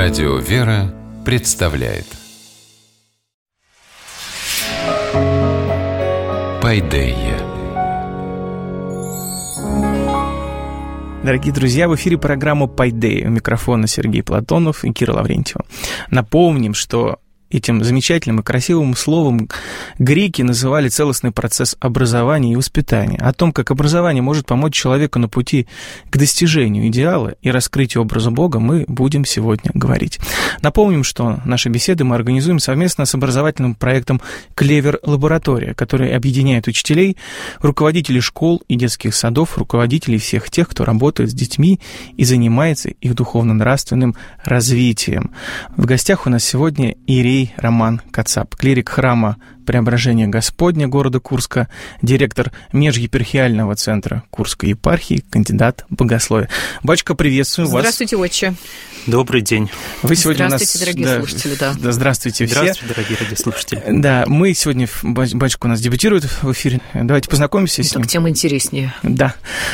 Радио «Вера» представляет Пайдея. Дорогие друзья, в эфире программа «Пайдея». У микрофона Сергей Платонов и Кира Лаврентьева. Напомним, что этим замечательным и красивым словом греки называли целостный процесс образования и воспитания. О том, как образование может помочь человеку на пути к достижению идеала и раскрытию образа Бога, мы будем сегодня говорить. Напомним, что наши беседы мы организуем совместно с образовательным проектом «Клевер Лаборатория», который объединяет учителей, руководителей школ и детских садов, руководителей всех тех, кто работает с детьми и занимается их духовно-нравственным развитием. В гостях у нас сегодня иерей Роман Кацап, клирик храма Преображения Господня города Курска, директор межепархиального центра Курской епархии, кандидат богословия. Батюшка, приветствую вас. Здравствуйте, отче. Добрый день. Вы сегодня здравствуйте, дорогие слушатели. Да, здравствуйте все. Здравствуйте, дорогие радиослушатели. Да, мы сегодня, батюшка у нас дебютирует в эфире. Давайте познакомимся с ним. Так тем интереснее. Да.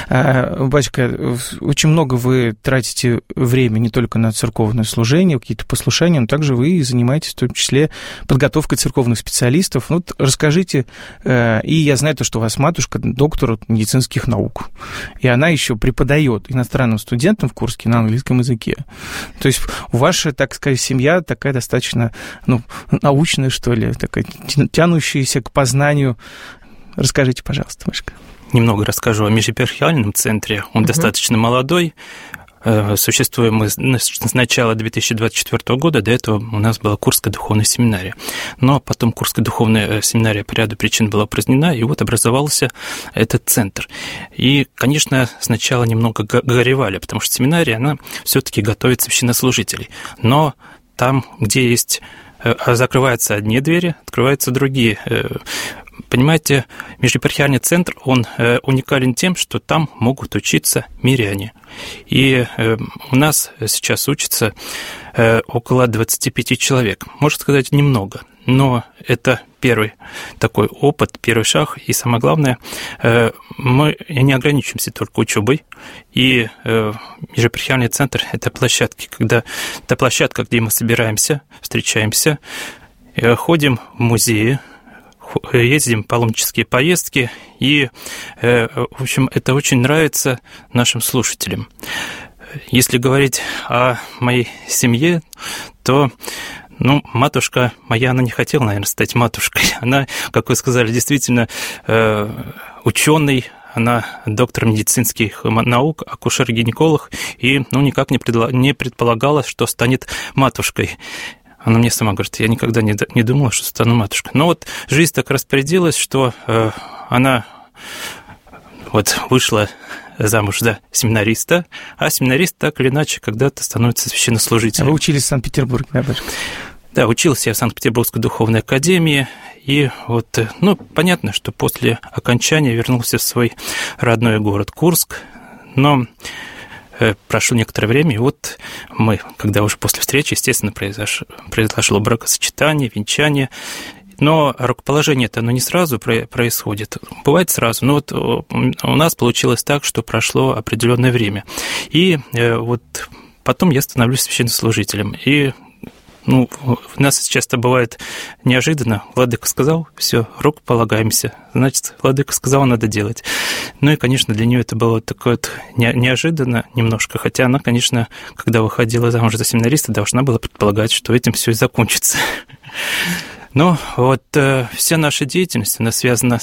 Батюшка, очень много вы тратите время не только на церковное служение, какие-то послушания, но также вы занимаетесь в том числе подготовкой церковных специалистов. Вот расскажите, и я знаю то, что у вас матушка доктор медицинских наук, и она еще преподает иностранным студентам в Курске на английском языке. То есть ваша, так сказать, семья такая достаточно, научная, что ли, такая, тянущаяся к познанию. Расскажите, пожалуйста, Машка. Немного расскажу о межепархиальном центре. Он достаточно молодой. Существуем мы с начала 2024 года, до этого у нас была Курская духовная семинария. Но потом Курская духовная семинария по ряду причин была упразднена, и вот образовался этот центр. И, конечно, сначала немного горевали, потому что семинария, она все-таки готовит священнослужителей. Но там, где есть... закрываются одни двери, открываются другие. Понимаете, межепархиальный центр, он уникален тем, что там могут учиться миряне. И у нас сейчас учится около 25 человек. Можно сказать, немного, но это первый такой опыт, первый шаг. И самое главное, мы не ограничиваемся только учебой. И межепархиальный центр – это площадка, где мы собираемся, встречаемся, ходим в музеи, ездим в паломнические поездки, и, в общем, это очень нравится нашим слушателям. Если говорить о моей семье, то, матушка моя, она не хотела, наверное, стать матушкой. Она, как вы сказали, действительно ученый, она доктор медицинских наук, акушер-гинеколог, и, никак не предполагала, что станет матушкой. Она мне сама говорит, я никогда не думала, что стану матушкой. Но вот жизнь так распорядилась, что она вышла замуж за семинариста, а семинарист так или иначе когда-то становится священнослужителем. А вы учились в Санкт-Петербурге, да, батюшка? Да, учился я в Санкт-Петербургской духовной академии, и понятно, что после окончания вернулся в свой родной город Курск, но... Прошло некоторое время, и мы, когда уже после встречи, естественно, произошло бракосочетание, венчание, но рукоположение-то оно не сразу происходит, бывает сразу, но у нас получилось так, что прошло определенное время, и потом я становлюсь священнослужителем, и у нас часто бывает неожиданно. Владыка сказал, все, рукополагаемся. Значит, владыка сказал, надо делать. И, конечно, для нее это было такое неожиданно немножко. Хотя она, конечно, когда выходила замуж за семинариста, должна была предполагать, что этим все и закончится. Но вся наша деятельность, она связана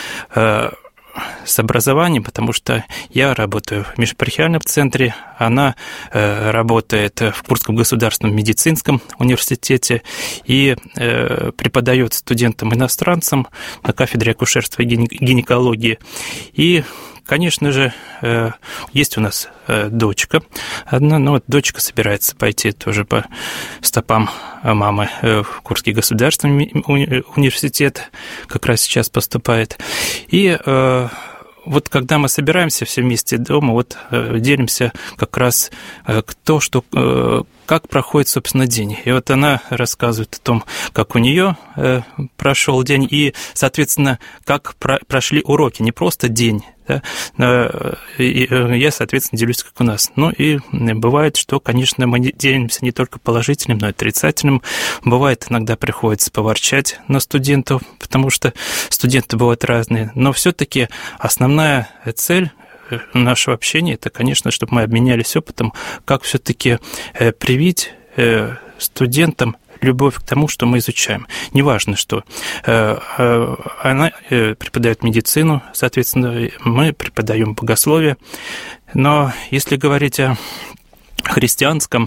с образованием, потому что я работаю в межепархиальном центре, она работает в Курском государственном медицинском университете и преподает студентам-иностранцам на кафедре акушерства и гинекологии. И, конечно же, есть у нас дочка одна, но дочка собирается пойти тоже по стопам мамы в Курский государственный университет, как раз сейчас поступает. И когда мы собираемся все вместе дома, делимся как раз как проходит, собственно, день. И она рассказывает о том, как у нее прошел день, и, соответственно, как прошли уроки. Не просто день, да, и я, соответственно, делюсь, как у нас. Ну и бывает, что, конечно, мы делимся не только положительным, но и отрицательным. Бывает, иногда приходится поворчать на студентов, потому что студенты бывают разные. Но все-таки основная цель нашего общения – это, конечно, чтобы мы обменялись опытом, как все-таки привить студентам любовь к тому, что мы изучаем. Неважно, что она преподает медицину, соответственно, мы преподаем богословие. Но если говорить о христианской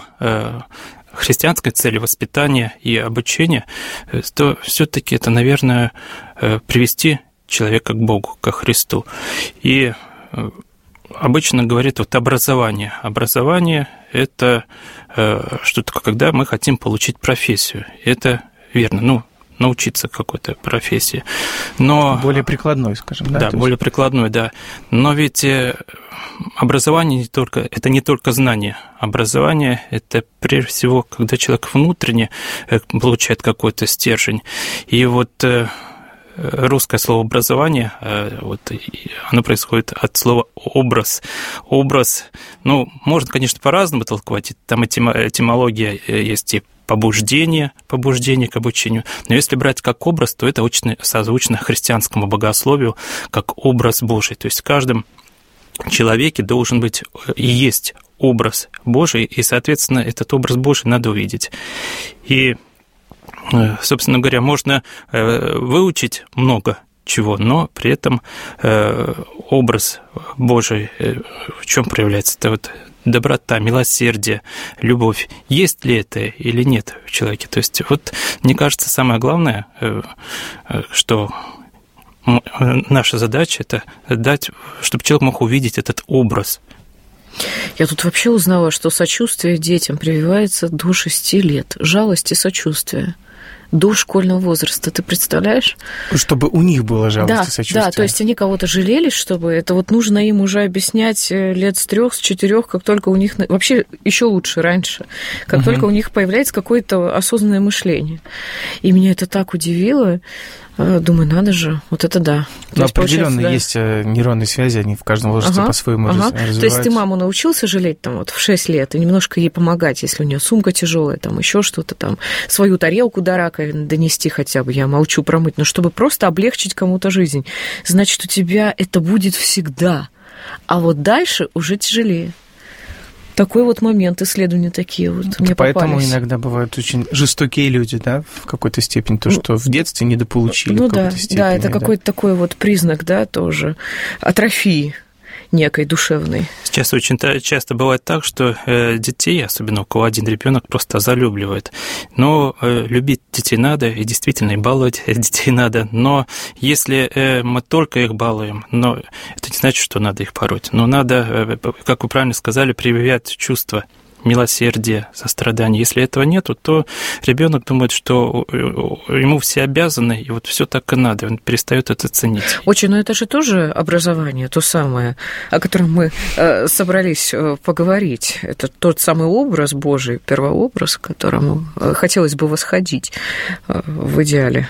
цели воспитания и обучения, то все-таки это, наверное, привести человека к Богу, ко Христу. И обычно говорят вот образование. Образование – это что-то, когда мы хотим получить профессию. Это верно, научиться какой-то профессии. Но более прикладной, скажем, да? Да, более прикладной, да. Но ведь образование это не только знание. Образование – это прежде всего, когда человек внутренне получает какой-то стержень. И вот русское слово «образование», оно происходит от слова «образ». Образ, можно, конечно, по-разному толковать, там этимология есть и побуждение к обучению, но если брать как образ, то это очень созвучно христианскому богословию, как образ Божий, то есть в каждом человеке должен быть и есть образ Божий, и, соответственно, этот образ Божий надо увидеть. И собственно говоря, можно выучить много чего, но при этом образ Божий в чем проявляется? Это вот доброта, милосердие, любовь. Есть ли это или нет в человеке? То есть вот, мне кажется, самое главное, что наша задача – это дать, чтобы человек мог увидеть этот образ. Я тут вообще узнала, что сочувствие детям прививается до 6 лет. Жалость и сочувствие. До школьного возраста, ты представляешь? Чтобы у них было жалость и сочувствие. Да, то есть они кого-то жалели, чтобы это вот нужно им уже объяснять лет с 3, с 4, как только у них... Вообще еще лучше раньше, как только у них появляется какое-то осознанное мышление. И меня это так удивило. Думаю, надо же, вот это да. Но определенно есть нейронные связи, они в каждом возрасте по-своему развиваются. То есть ты маму научился жалеть в 6 лет и немножко ей помогать, если у нее сумка тяжелая, еще что-то свою тарелку до раковины донести хотя бы, я молчу промыть, но чтобы просто облегчить кому-то жизнь. Значит, у тебя это будет всегда, а вот дальше уже тяжелее. Такой вот момент, исследования такие вот мне поэтому попались. Иногда бывают очень жестокие люди, да, в какой-то степени, то, что в детстве недополучили в какой-то степени. Да, это какой-то такой вот признак, да, тоже атрофии некой душевной. Сейчас очень часто бывает так, что детей, особенно у кого один ребенок, просто залюбливает. Но любить детей надо, и действительно и баловать детей надо. Но если мы только их балуем, но это не значит, что надо их пороть. Но надо, как вы правильно сказали, прививать чувства милосердия, сострадания. Если этого нету, то ребенок думает, что ему все обязаны, и вот все так и надо, он перестает это ценить. Очень, но это же тоже образование, то самое, о котором мы собрались поговорить. Это тот самый образ Божий, первообраз, к которому хотелось бы восходить в идеале.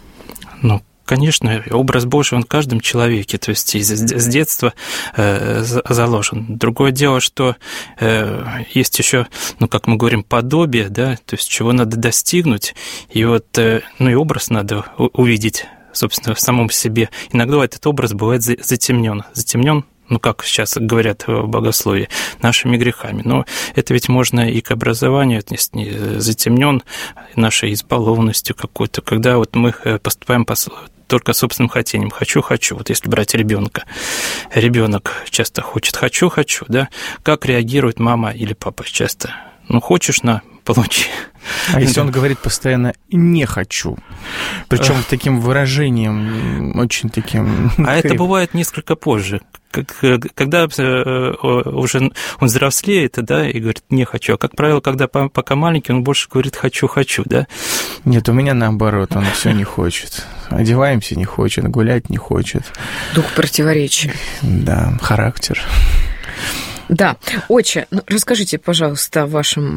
Конечно, образ Божий, он в каждом человеке, то есть с детства заложен. Другое дело, что есть еще, как мы говорим, подобие, да, то есть чего надо достигнуть, и вот, и образ надо увидеть, собственно, в самом себе. Иногда этот образ бывает затемнен, как сейчас говорят в богословии, нашими грехами. Но это ведь можно и к образованию отнести, затемнен нашей избалованностью какой-то, когда вот мы поступаем только собственным хотением. Хочу. Вот если брать ребенка, ребенок часто хочет хочу, да? Как реагирует мама или папа часто? Хочешь, получи. А если он говорит постоянно «не хочу», причем таким выражением, очень таким... А это бывает несколько позже, когда уже он взрослеет, да, и говорит «не хочу». А, как правило, когда пока маленький, он больше говорит «хочу», да? Нет, у меня наоборот, он все не хочет. Одеваемся не хочет, гулять не хочет. Дух противоречия. Да, характер. Да. Отче, расскажите, пожалуйста, о вашем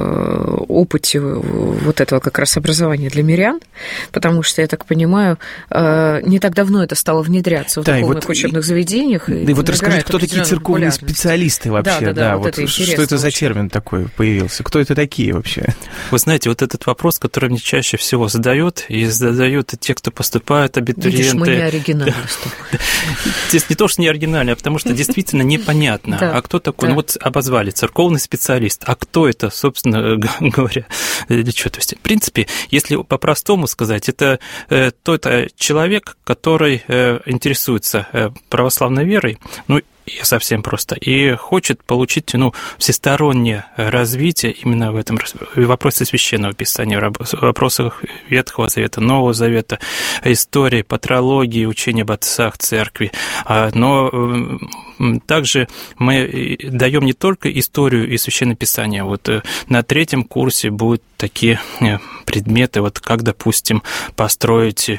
опыте вот этого как раз образования для мирян, потому что, я так понимаю, не так давно это стало внедряться в духовных учебных заведениях. Да, и вот расскажите, кто такие церковные специалисты вообще? Да, вот это что это за термин такой появился? Кто это такие вообще? Вы знаете, вот этот вопрос, который мне чаще всего задают и те, кто поступают, абитуриенты. Видишь, мы не оригинальны. Здесь не то, что не оригинально, а потому что действительно непонятно. А кто такой? Ну вот обозвали церковный специалист. А кто это, собственно говоря, для чего? То есть, в принципе, если по-простому сказать, это тот человек, который интересуется православной верой, ну, и совсем просто, и хочет получить всестороннее развитие именно в этом вопросе священного писания, в вопросах Ветхого Завета, Нового Завета, истории, патрологии, учения об отцах церкви. Но также мы даем не только историю и священное писание. Вот на 3-м курсе будут такие предметы, вот как, допустим, построить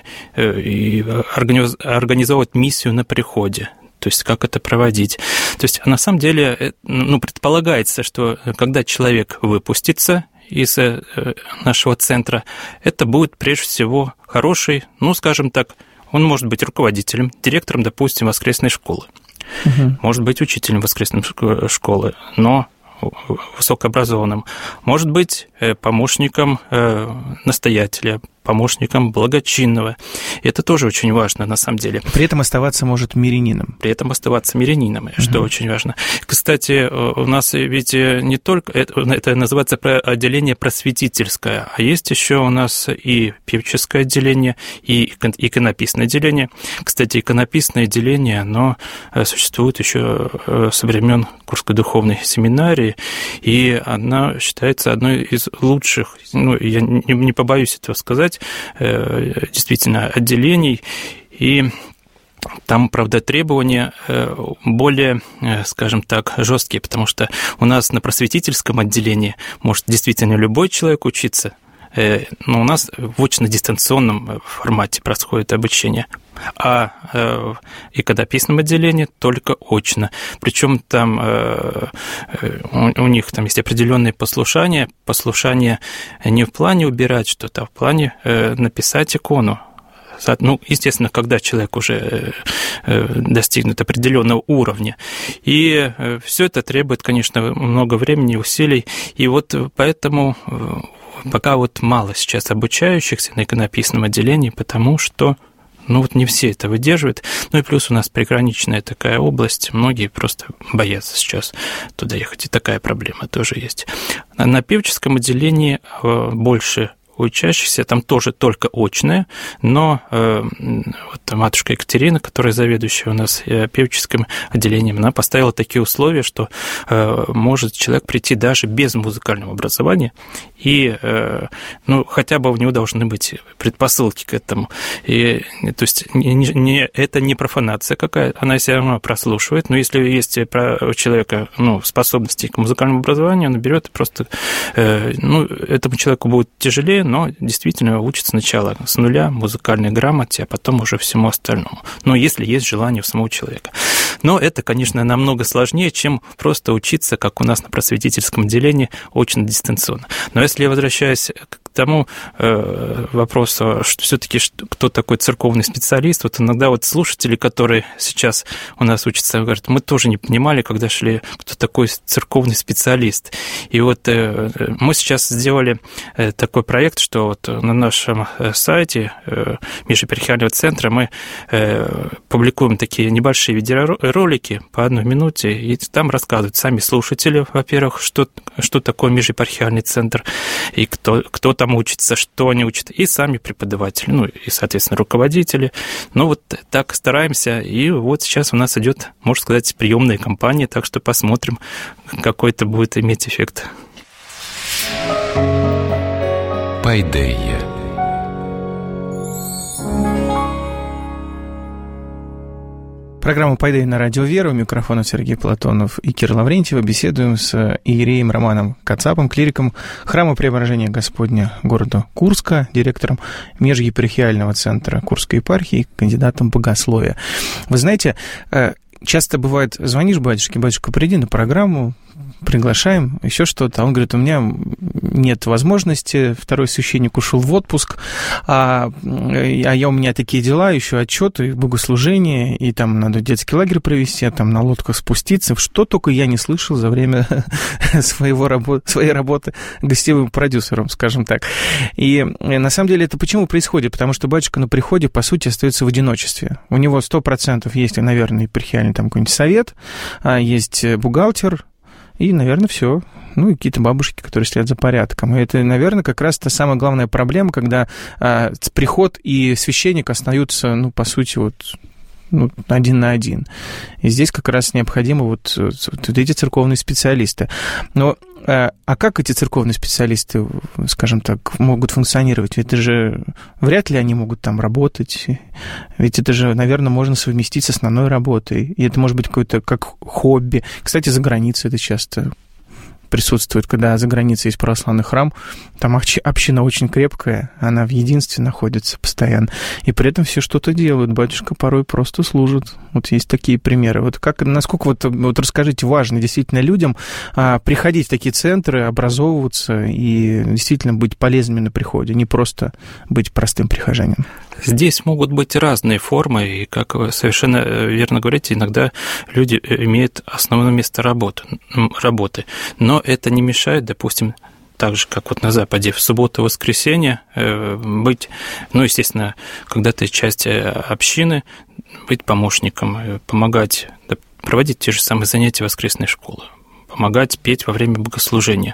и организовывать миссию на приходе. То есть, как это проводить. То есть, на самом деле, предполагается, что когда человек выпустится из нашего центра, это будет прежде всего хороший, скажем так, он может быть руководителем, директором, допустим, воскресной школы, может быть учителем воскресной школы, но высокообразованным, может быть помощником настоятеля, помощником благочинного. Это тоже очень важно, на самом деле. При этом оставаться может мирянином. При этом оставаться мирянином, что очень важно. Кстати, у нас ведь не только... Это называется отделение просветительское, а есть еще у нас и певческое отделение, и иконописное отделение. Кстати, иконописное отделение, оно существует еще со времен Курской духовной семинарии, и она считается одной из лучших, я не побоюсь этого сказать, действительно, отделений, и там, правда, требования более, скажем так, жесткие, потому что у нас на просветительском отделении может действительно любой человек учиться, но у нас в очно-дистанционном формате происходит обучение, а в иконописном отделении только очно. Причем там у них там есть определенные послушания не в плане убирать что-то, а в плане написать икону. Естественно, когда человек уже достигнет определенного уровня. И все это требует, конечно, много времени и усилий. И вот поэтому пока вот мало сейчас обучающихся на иконописном отделении, потому что не все это выдерживают. И плюс у нас приграничная такая область, многие просто боятся сейчас туда ехать, и такая проблема тоже есть. На певческом отделении больше учащихся, там тоже только очное, но вот матушка Екатерина, которая заведующая у нас певческим отделением, она поставила такие условия, что может человек прийти даже без музыкального образования, и хотя бы у него должны быть предпосылки к этому. И, то есть это не профанация какая-то, она все равно прослушивает, но если есть у человека способности к музыкальному образованию, он берет и просто этому человеку будет тяжелее, но действительно учится сначала с нуля музыкальной грамоте, а потом уже всему остальному. Но если есть желание у самого человека. Но это, конечно, намного сложнее, чем просто учиться, как у нас на просветительском отделении, очно-дистанционно. Но если я возвращаюсь к тому вопросу, что все-таки кто такой церковный специалист, вот иногда вот слушатели, которые сейчас у нас учатся, говорят, мы тоже не понимали, когда шли, кто такой церковный специалист. И вот мы сейчас сделали такой проект, что вот на нашем сайте Межепархиального центра мы публикуем такие небольшие видеоролики по 1 минуте, и там рассказывают сами слушатели, во-первых, что такое Межепархиальный центр, и кто там учится, что они учат, и сами преподаватели, и, соответственно, руководители. Вот так стараемся, и вот сейчас у нас идет, можно сказать, приемная кампания, так что посмотрим, какой это будет иметь эффект. Пайдея. Программа «Пайдея» на Радио Вера. У микрофона Сергей Платонов и Кира Лаврентьева. Беседуем с иереем Романом Кацапом, клириком Храма Преображения Господня города Курска, директором Межепархиального центра Курской епархии, кандидатом богословия. Вы знаете, часто бывает, звонишь батюшке, батюшка, приди на программу, приглашаем, еще что-то. А он говорит, у меня нет возможности, второй священник ушел в отпуск, у меня такие дела, еще отчеты, богослужение, и там надо детский лагерь провести, там на лодках спуститься. Что только я не слышал за время своей работы гостевым продюсером, скажем так. И на самом деле это почему происходит? Потому что батюшка на приходе, по сути, остается в одиночестве. У него 100% есть, наверное, епархиальный там какой-нибудь совет, есть бухгалтер, и, наверное, все. Ну, и какие-то бабушки, которые следят за порядком. И это, наверное, как раз та самая главная проблема, когда приход и священник остаются, ну, по сути, один на один. И здесь как раз необходимы вот эти церковные специалисты. Но а как эти церковные специалисты, скажем так, могут функционировать? Ведь это же вряд ли они могут там работать. Ведь это же, наверное, можно совместить с основной работой. И это может быть какое-то как хобби. Кстати, за границей это часто присутствует, когда за границей есть православный храм, там община очень крепкая, она в единстве находится постоянно, и при этом все что-то делают, батюшка порой просто служит. Вот есть такие примеры. Вот насколько вот расскажите, важно действительно людям приходить в такие центры, образовываться и действительно быть полезными на приходе, не просто быть простым прихожанином? Здесь могут быть разные формы, и, как вы совершенно верно говорите, иногда люди имеют основное место работы, но это не мешает, допустим, так же, как вот на Западе, в субботу и воскресенье быть, ну, естественно, когда ты часть общины, быть помощником, помогать, проводить те же самые занятия воскресной школы, помогать петь во время богослужения.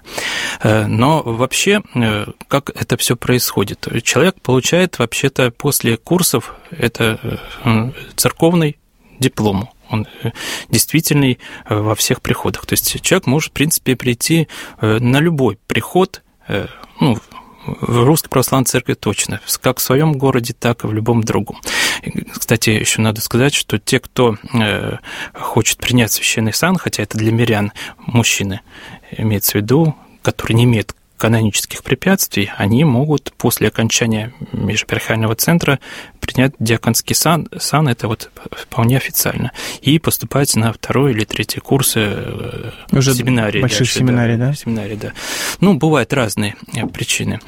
Но вообще, как это все происходит? Человек получает вообще-то после курсов это церковный диплом. Он действительный во всех приходах. То есть человек может, в принципе, прийти на любой приход, ну, в Русской Православной Церкви точно, как в своем городе, так и в любом другом. Кстати, еще надо сказать, что те, кто хочет принять священный сан, хотя это для мирян мужчины, имеется в виду, которые не имеют канонических препятствий, они могут после окончания межепархиального центра принять диаконский сан, это вот вполне официально, и поступать на второй или третий курсы уже семинарии. Больших семинарий, да? Семинарии, да. Ну, бывают разные причины,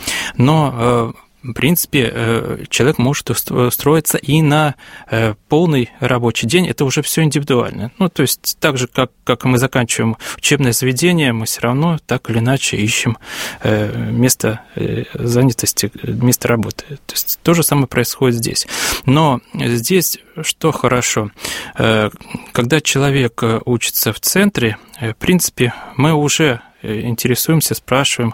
но в принципе, человек может устроиться и на полный рабочий день, это уже все индивидуально. Ну, то есть, так же, как мы заканчиваем учебное заведение, мы все равно так или иначе ищем место занятости, место работы. То есть, то же самое происходит здесь. Но здесь что хорошо? Когда человек учится в центре, в принципе, мы уже интересуемся, спрашиваем,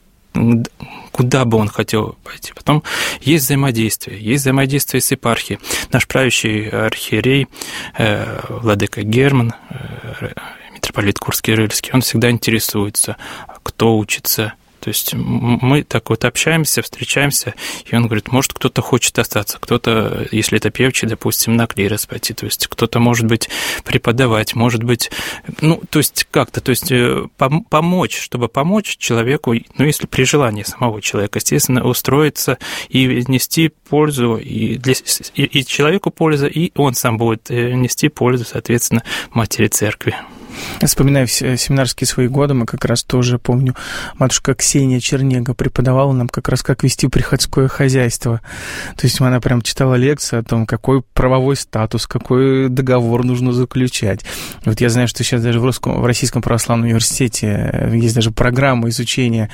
куда бы он хотел пойти. Потом есть взаимодействие с епархией. Наш правящий архиерей, владыка Герман, митрополит Курский-Рыльский, он всегда интересуется, кто учится. То есть мы так вот общаемся, встречаемся, и он говорит, может, кто-то хочет остаться, кто-то, если это певчий, допустим, на клирос пойти, то есть кто-то, может быть, преподавать, может быть, ну, то есть как-то, то есть помочь, чтобы помочь человеку, ну, если при желании самого человека, естественно, устроиться и нести пользу, и человеку пользу, и он сам будет нести пользу, соответственно, матери церкви. Вспоминая семинарские свои годы, мы как раз тоже, помню, матушка Ксения Чернега преподавала нам как раз, как вести приходское хозяйство. То есть она прям читала лекции о том, какой правовой статус, какой договор нужно заключать. Вот я знаю, что сейчас даже в Российском православном университете есть даже программа изучения,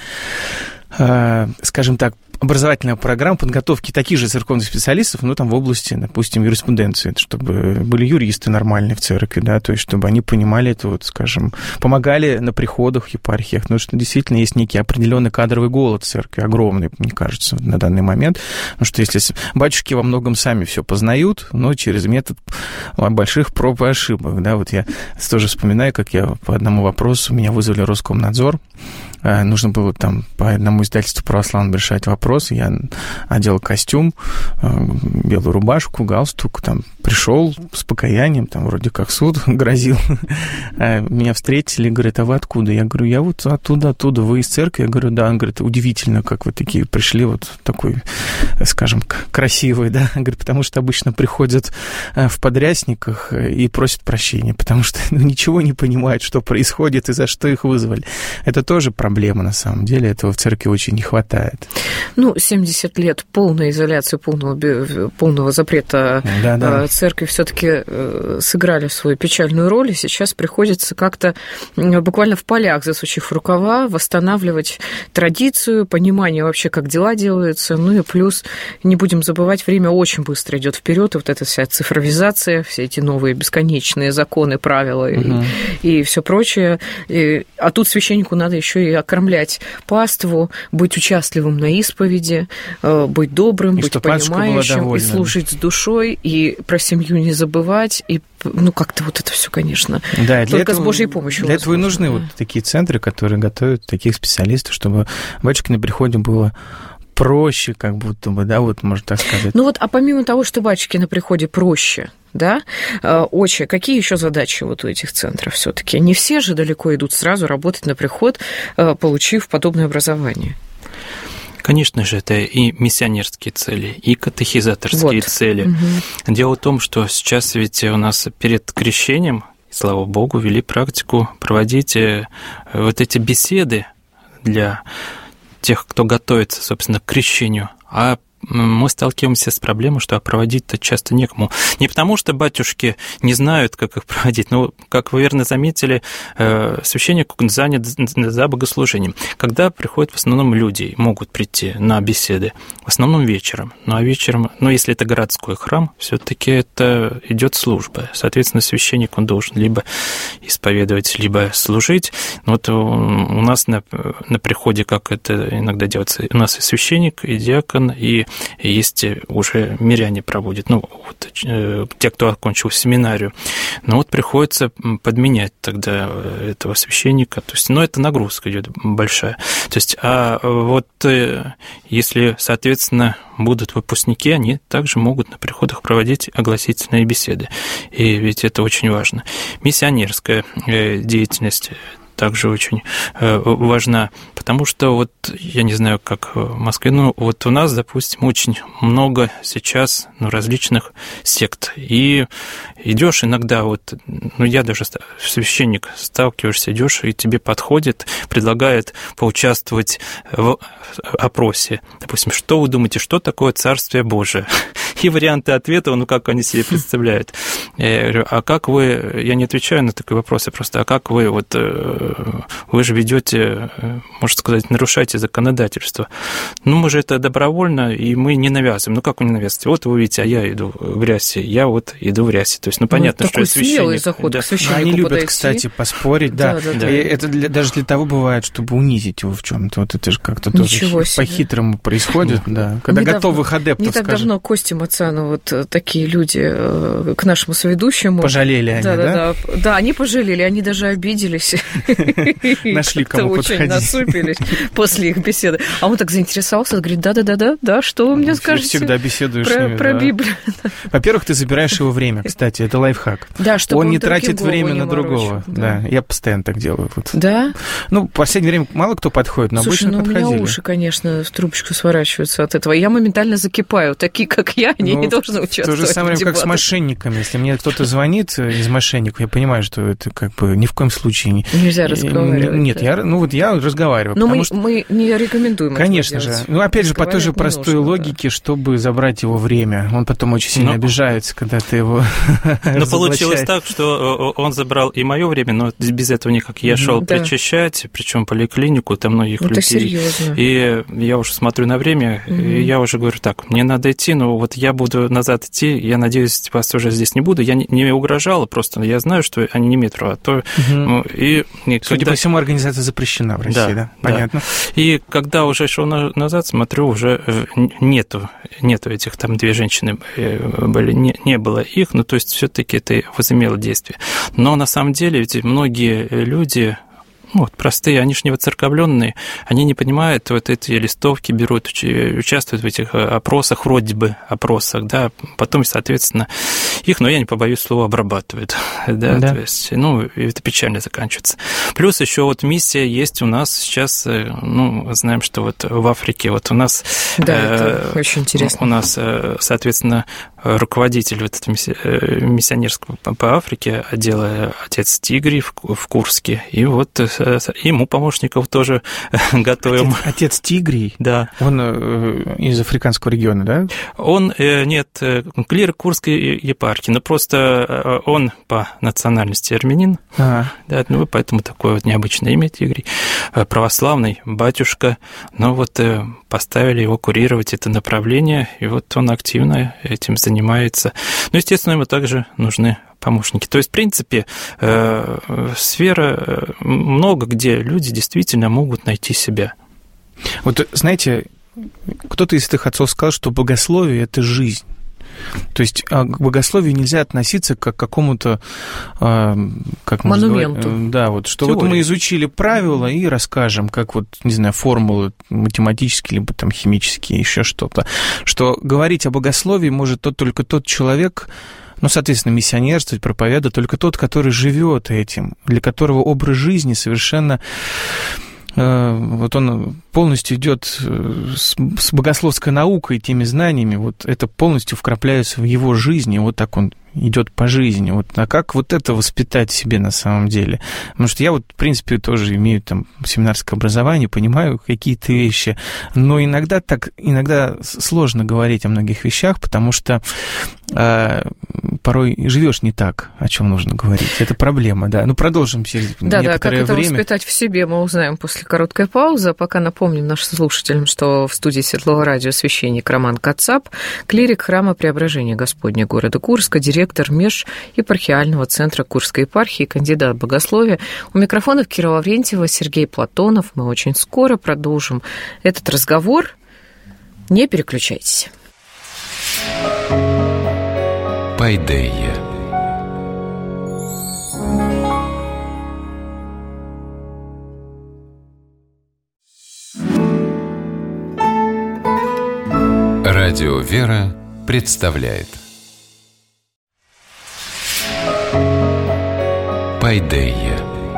скажем так, образовательная программа подготовки таких же церковных специалистов, ну, там, в области, допустим, юриспруденции, чтобы были юристы нормальные в церкви, да, то есть, чтобы они понимали это, вот, скажем, помогали на приходах, епархиях, потому что действительно есть некий определенный кадровый голод в церкви, огромный, мне кажется, на данный момент, потому что если батюшки во многом сами все познают, но через метод больших проб и ошибок, да, вот я тоже вспоминаю, как я по одному вопросу, меня вызвали Роскомнадзор, нужно было там по одному издательству православному решать вопрос. Я одел костюм, белую рубашку, галстук, там пришел с покаянием, там вроде как суд грозил. Меня встретили, говорят, а вы откуда? Я говорю, я вот оттуда, вы из церкви? Я говорю, да. Он говорит, удивительно, как вы такие пришли, вот такой, скажем, красивый, да. Он говорит, потому что обычно приходят в подрясниках и просят прощения, потому что ничего не понимают, что происходит и за что их вызвали. Это тоже проблема, на самом деле, этого в церкви очень не хватает. 70 лет полной изоляции, полного запрета церкви все-таки сыграли свою печальную роль, и сейчас приходится как-то буквально в полях, засучив рукава, восстанавливать традицию, понимание вообще, как дела делаются, и плюс, не будем забывать, время очень быстро идет вперед, и вот эта вся цифровизация, все эти новые бесконечные законы, правила и все прочее. А тут священнику надо еще и окормлять паству, быть участливым на исповеди, быть добрым, быть понимающим, и служить с душой, и про семью не забывать, и как-то вот это все, конечно, только с Божьей помощью. Для этого и нужны вот такие центры, которые готовят таких специалистов, чтобы батюшке на приходе было проще, как будто бы, да, вот можно так сказать. А помимо того, что батюшке на приходе проще, да, отче, какие еще задачи вот у этих центров все-таки? Не все же далеко идут сразу работать на приход, получив подобное образование. Конечно же, это и миссионерские цели, и катехизаторские цели. Угу. Дело в том, что сейчас ведь у нас перед крещением, слава Богу, ввели практику проводить вот эти беседы для тех, кто готовится, собственно, к крещению. А мы сталкиваемся с проблемой, что проводить-то часто некому. Не потому, что батюшки не знают, как их проводить, но, как вы верно заметили, священник занят за богослужением. Когда приходят в основном люди, могут прийти на беседы, в основном вечером. А вечером, если это городской храм, все-таки это идет служба. Соответственно, священник, он должен либо исповедовать, либо служить. Вот у нас на приходе, как это иногда делается, у нас и священник, и диакон, и есть уже миряне проводят, те, кто окончил семинарию. Приходится подменять тогда этого священника. То есть, это нагрузка идет большая. То есть, если, соответственно, будут выпускники, они также могут на приходах проводить огласительные беседы. И ведь это очень важно. Миссионерская деятельность также очень важна, потому что я не знаю, как в Москве, у нас, допустим, очень много сейчас различных сект, и идешь иногда, я даже священник, сталкиваешься, идешь, и тебе подходит, предлагает поучаствовать в опросе, допустим, что вы думаете, что такое Царствие Божие? И варианты ответа, как они себе представляют. Я говорю, а как вы, я не отвечаю на такие вопросы просто, а как вы, вы же ведете, можно сказать, нарушаете законодательство. Мы же это добровольно, и мы не навязываем. Как вы не навязываете? Вы видите, а я иду в рясе, я иду в рясе. То есть, понятно, что священник... Смелый заход к священнику. Они любят, кстати, поспорить, да. И это даже для того бывает, чтобы унизить его в чем-то. Это же как-то тоже по-хитрому происходит, да. Когда готовых адептов, не так давно Костя Мацану такие люди к нашему соведущему. Пожалели они, да? Да, они пожалели, они даже обиделись. Нашли кому подходить. Очень насупились после их беседы. А он так заинтересовался, говорит, да, что вы мне скажете? Всегда беседуешь с ними, про Библию. Во-первых, ты забираешь его время, кстати, это лайфхак. Да, чтобы он не тратит время на другого. Да, я постоянно так делаю. Да? В последнее время мало кто подходит, но обычно подходили. У меня уши, конечно, в трубочку сворачиваются от этого. Я моментально закипаю. Такие, как я, они не должны участвовать. То же самое, как с мошенниками. Если мне кто-то звонит из мошенников, я понимаю, что это ни в коем случае не... Нельзя разговаривать. Нет, я разговариваю. Но мы не рекомендуем. Конечно же. Опять же, по той же простой логике, чтобы забрать его время. Он потом очень сильно обижается, когда ты его Но получилось так, что он забрал и мое время, но без этого никак. Я шел причащать, причем поликлинику, там многих людей. Это серьезно. И я уже смотрю на время, и я уже говорю, так, мне надо идти, но я буду назад идти, я надеюсь, вас уже здесь не буду. Я не угрожал, просто я знаю, что они не имеют права. Судя по всему, организация запрещена в России, да? Понятно. И когда уже шел назад, смотрю, уже нету этих, там 2 женщины были, не было их, то есть все-таки это возымело действие. Но на самом деле ведь многие люди вот, простые, они же не воцерковленные, они не понимают, вот эти листовки берут, участвуют в этих опросах, вроде бы опросах, да, потом, соответственно, их, я не побоюсь слова, обрабатывают, да, то есть, это печально заканчивается. Плюс еще вот миссия есть у нас сейчас, знаем, что вот в Африке, вот у нас... Да, это очень интересно. У нас, соответственно, руководитель вот этого миссионерского по Африке отдела отец Тигрий в Курске, и вот ему помощников тоже готовим. Отец Тигрий? Да. Он из африканского региона, да? Он, нет, клирик Курской епархии, но просто он по национальности армянин, да, поэтому такое вот необычное имя Тигрий, православный батюшка, но вот поставили его курировать это направление, и вот он активно этим занимается. Естественно, ему также нужны помощники. То есть, в принципе, сфера много где люди действительно могут найти себя. Вот, знаете, кто-то из этих отцов сказал, что богословие – это жизнь. То есть к богословию нельзя относиться как к какому-то... как монументу. Да, вот что вот мы изучили правила и расскажем, как вот, не знаю, формулы математические, либо там химические, еще что-то. Что говорить о богословии может только тот человек, соответственно, миссионерствовать, проповедовать, только тот, который живет этим, для которого образ жизни совершенно... Вот он полностью идет с богословской наукой, теми знаниями, вот это полностью вкрапляется в его жизнь, и вот так он идет по жизни. Вот, а как вот это воспитать в себе на самом деле? Потому что я вот, в принципе, тоже имею там семинарское образование, понимаю какие-то вещи, но иногда сложно говорить о многих вещах, потому что порой живешь не так, о чем нужно говорить. Это проблема, да. Продолжим через некоторое время. Как это воспитать в себе, мы узнаем после короткой паузы. А пока напомним нашим слушателям, что в студии Светлого радио священник Роман Кацап, клирик храма Преображения Господня города Курска, директор межепархиального центра Курской епархии, кандидат богословия. У микрофонов Кира Лаврентьева, Сергей Платонов. Мы очень скоро продолжим этот разговор. Не переключайтесь. Пайдея. Радио «Вера» представляет Пайдея.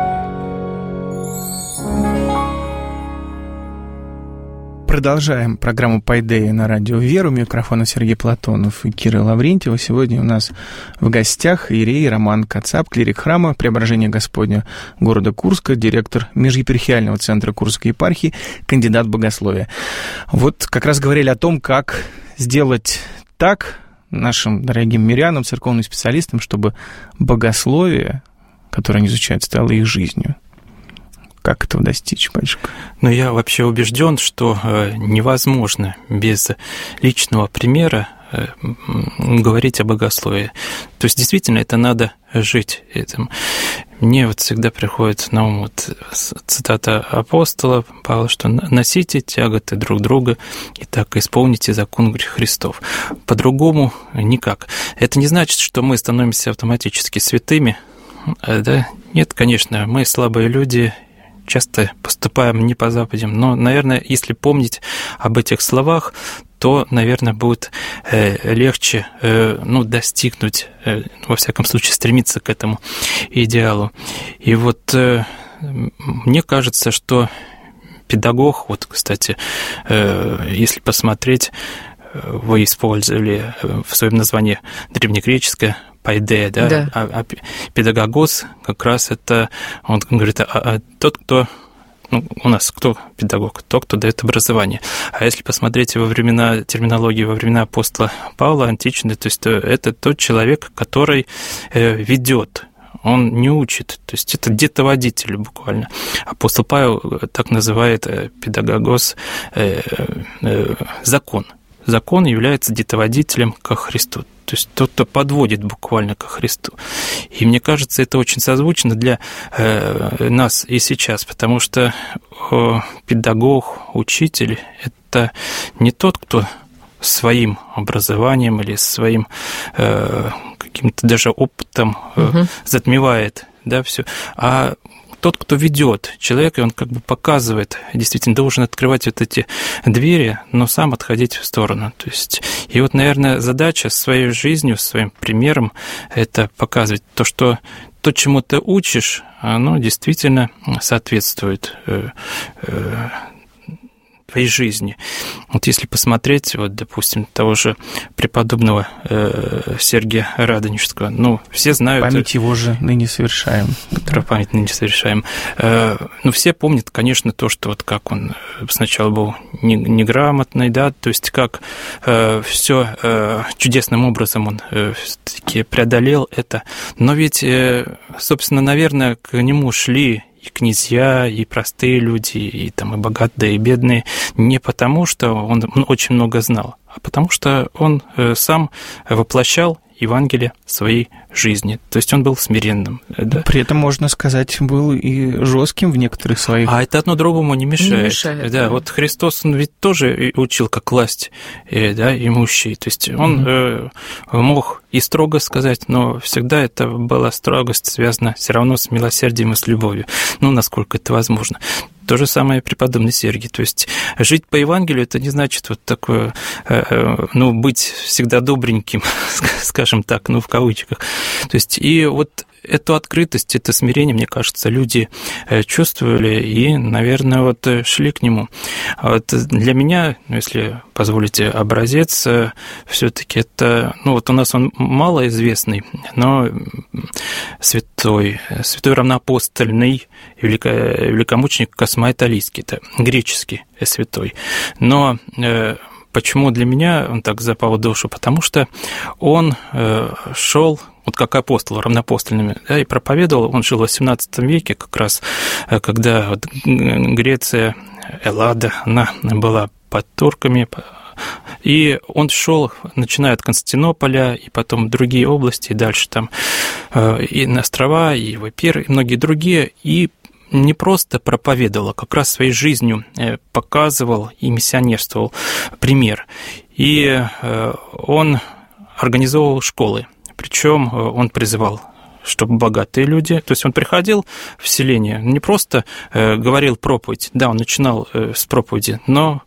Продолжаем программу «Пайдея» на радио «Вера». У микрофона Сергей Платонов и Кира Лаврентьева. Сегодня у нас в гостях иерей Роман Кацап, клирик храма Преображения Господня города Курска, директор межепархиального центра Курской епархии, кандидат богословия. Вот как раз говорили о том, как сделать так нашим дорогим мирянам, церковным специалистам, чтобы богословие, которое они изучают, стало их жизнью. Как этого достичь, батюшка? Я вообще убежден, что невозможно без личного примера говорить о богословии. То есть, действительно, это надо жить этим. Мне вот всегда приходит на ум цитата апостола Павла, что «носите тяготы друг друга и так исполните закон Христов». По-другому никак. Это не значит, что мы становимся автоматически святыми. Да? Нет, конечно, мы слабые люди, часто поступаем не по заповедям, но, наверное, если помнить об этих словах, то, наверное, будет легче достигнуть, во всяком случае, стремиться к этому идеалу. И вот мне кажется, что педагог, вот, кстати, если посмотреть, вы использовали в своем названии древнегреческое пайдея, да? А педагогос как раз это, он говорит, тот, кто, у нас кто педагог? Тот, кто дает образование. А если посмотреть во времена терминологии, во времена апостола Павла античные, то есть это тот человек, который ведет, он не учит, то есть это детоводитель буквально. Апостол Павел так называет педагогос закон. Закон является детоводителем ко Христу. То есть тот, кто подводит буквально ко Христу. И мне кажется, это очень созвучно для нас и сейчас, потому что педагог, учитель – это не тот, кто своим образованием или своим каким-то даже опытом затмевает, да, все, а тот, кто ведет человека, он как бы показывает, действительно должен открывать вот эти двери, но сам отходить в сторону. То есть, и вот, наверное, задача своей жизнью, своим примером, это показывать то, что то, чему ты учишь, оно действительно соответствует твоей жизни. Вот если посмотреть, вот, допустим, того же преподобного Сергия Радонежского, ну, все знают... Память его же ныне совершаем. Память ныне совершаем. Ну, все помнят, конечно, то, что вот как он сначала был неграмотный, да, то есть как все чудесным образом он все-таки преодолел это. Но ведь, собственно, наверное, к нему шли и князья, и простые люди, и там и богатые, и бедные, не потому, что он очень много знал, а потому что он сам воплощал Евангелие своей жизни. То есть он был смиренным. Да. При этом, можно сказать, был и жестким в некоторых своих... А это одно другому не мешает. Не мешает, да. Вот Христос, он ведь тоже учил, как класть, да, имущие. То есть он мог и строго сказать, но всегда это была строгость связана все равно с милосердием и с любовью. Ну, насколько это возможно. То же самое преподобный Сергий. То есть жить по Евангелию – это не значит вот такое, ну, быть всегда добреньким, скажем так, ну, в кавычках. То есть и вот эту открытость, это смирение, мне кажется, люди чувствовали и, наверное, вот шли к нему. Вот для меня, если позволите, образец все-таки это, ну, вот у нас он малоизвестный, но святой равноапостольный великомученик Космай Талийский, это греческий святой. Но почему для меня он так запал в душу? Потому что он шел вот как апостол, равноапостольными, да, и проповедовал. Он жил в XVIII веке, как раз когда вот Греция, Эллада, она была под турками, и он шел, начиная от Константинополя, и потом в другие области, и дальше там и на острова, и в Эпир, и многие другие, и не просто проповедовал, а как раз своей жизнью показывал и миссионерствовал пример. И он организовывал школы, причем он призывал, чтобы богатые люди, то есть он приходил в селение, не просто говорил проповедь, да, он начинал с проповеди, но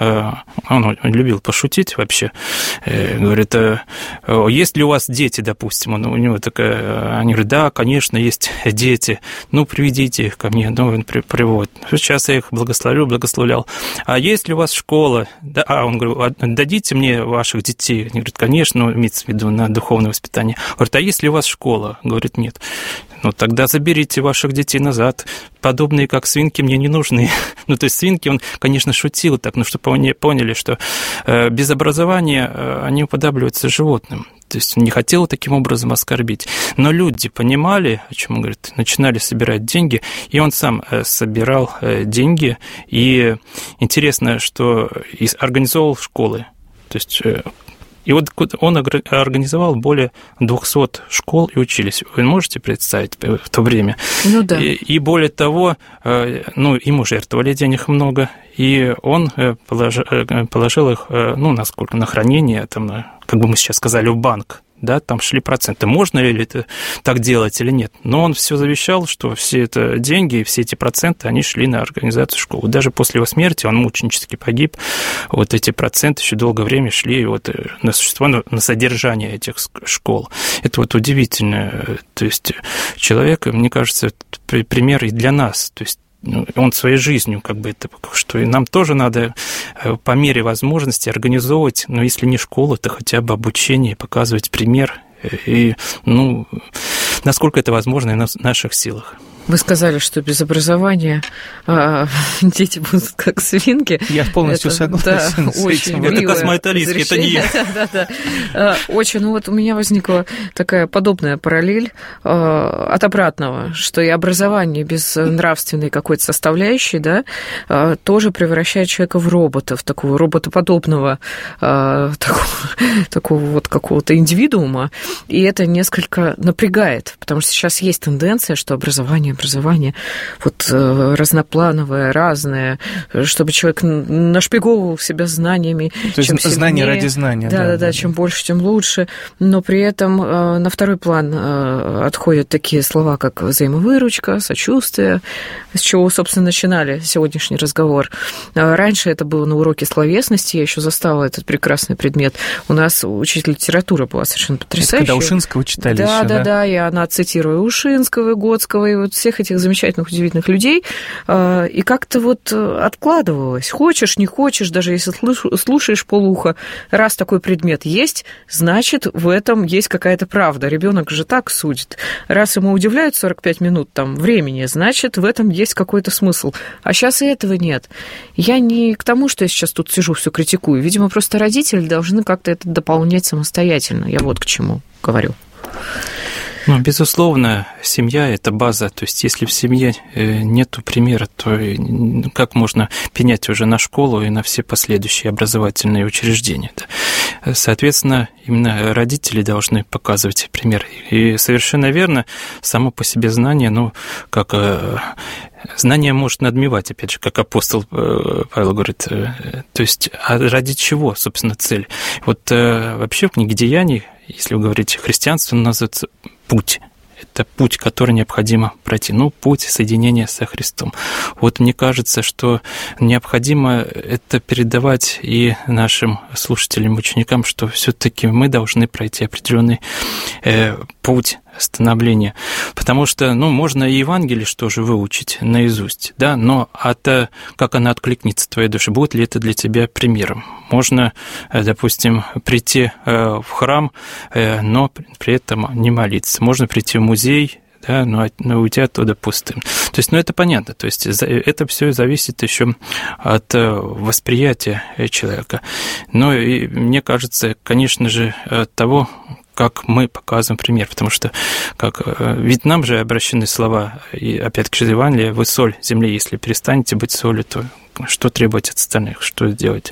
он любил пошутить вообще, говорит, есть ли у вас дети, допустим, у него такая, они говорят, да, конечно, есть дети, ну, приведите их ко мне, ну, он приводит, сейчас я их благословлял, а есть ли у вас школа, да, он говорит, дадите мне ваших детей, они говорят, конечно, имеется в виду на духовное воспитание, говорит, а есть ли у вас школа, говорит, нет. Ну, тогда заберите ваших детей назад. Подобные, как свинки, мне не нужны. Ну, то есть свинки, он, конечно, шутил так, но чтобы они поняли, что без образования они уподабливаются животным. То есть он не хотел таким образом оскорбить. Но люди понимали, о чем он говорит, начинали собирать деньги, и он сам собирал деньги. И интересно, что организовал школы. То есть... И вот он организовал более 200 школ и учились. Вы можете представить в то время? Ну да. И более того, ну, ему жертвовали денег много, и он положил их, ну, насколько, на хранение, там, как бы мы сейчас сказали, в банк. Да, там шли проценты. Можно ли это так делать или нет? Но он все завещал, что все это деньги, все эти проценты, они шли на организацию школы. Даже после его смерти, он мученически погиб, вот эти проценты еще долгое время шли вот на существование, на содержание этих школ. Это вот удивительно. То есть человек, мне кажется, пример и для нас. То есть он своей жизнью, как бы это, что и нам тоже надо по мере возможности организовывать, но если не школу, то хотя бы обучение, показывать пример, и, ну, насколько это возможно и в наших силах. Вы сказали, что без образования дети будут как свинки. Я полностью согласен с этим. Это Космай Талийский, это не я. Да. Очень. Ну вот у меня возникла такая подобная параллель от обратного, что и образование без нравственной какой-то составляющей, да, тоже превращает человека в робота, в такого роботоподобного такого вот какого-то индивидуума, и это несколько напрягает, потому что сейчас есть тенденция, что образование образование вот разноплановое, разное, чтобы человек нашпиговывал себя знаниями. То есть знание ради знания. Да, чем больше, тем лучше. Но при этом на второй план отходят такие слова, как взаимовыручка, сочувствие, с чего, собственно, начинали сегодняшний разговор. Раньше это было на уроке словесности, я еще застала этот прекрасный предмет. У нас учитель литературы была совершенно потрясающая. Это когда Ушинского читали еще, да, и она цитирует Ушинского, Выгодского, и вот всех этих замечательных, удивительных людей, и как-то вот откладывалось. Хочешь, не хочешь, даже если слушаешь полуха, раз такой предмет есть, значит, в этом есть какая-то правда. Ребенок же так судит. Раз ему удивляют 45 минут там времени, значит, в этом есть какой-то смысл. А сейчас и этого нет. Я не к тому, что я сейчас тут сижу, все критикую. Видимо, просто родители должны как-то это дополнять самостоятельно. Я вот к чему говорю. Ну, безусловно, семья – это база. То есть, если в семье нету примера, то как можно пенять уже на школу и на все последующие образовательные учреждения? Да? Соответственно, именно родители должны показывать пример. И совершенно верно, само по себе знание, как знание может надмевать, опять же, как апостол Павел говорит. То есть, а ради чего, собственно, цель? Вот вообще в книге «Деяний», если вы говорите христианство, называется путь. Это путь, который необходимо пройти. Путь соединения со Христом. Вот мне кажется, что необходимо это передавать и нашим слушателям, ученикам, что все-таки мы должны пройти определенный путь становления. Потому что, можно и Евангелие что же выучить наизусть, да, но как она откликнется в твоей душе, будет ли это для тебя примером? Можно, допустим, прийти в храм, но при этом не молиться. Можно прийти в музей, да, но уйти оттуда пустым. То есть, это понятно. То есть, это все зависит еще от восприятия человека. И мне кажется, конечно же, от того, как мы показываем пример, потому что ведь нам же обращены слова, и опять-таки Евангелие: «Вы соль земли, если перестанете быть солью, то что требовать от остальных, что делать